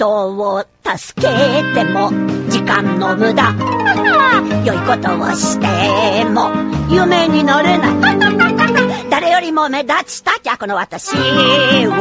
人を助けても時間の無駄良いことをしても夢になれない誰よりも目立ちたきゃこの私は